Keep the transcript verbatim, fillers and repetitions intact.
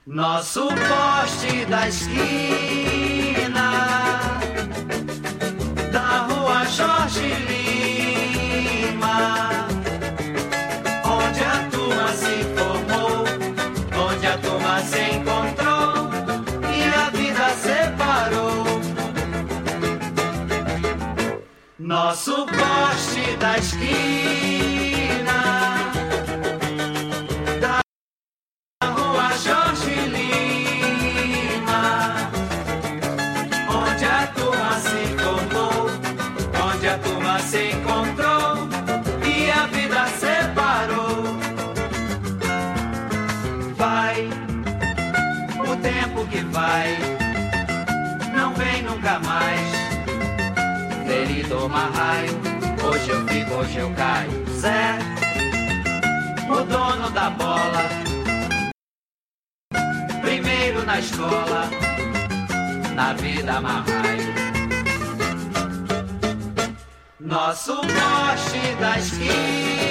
Nosso poste da esquina da rua Jorge Lima, onde a turma se formou, onde a turma se encontrou e a vida separou. Nosso poste da esquina da rua Jorge Lima, onde a turma se formou, onde a turma se encontrou e a vida separou. Vai, o tempo que vai, não vem nunca mais. Ferido marraio, hoje eu fico, hoje eu caio. Zé, o dono da bola, primeiro na escola, na vida marraio. Nosso poste da esquina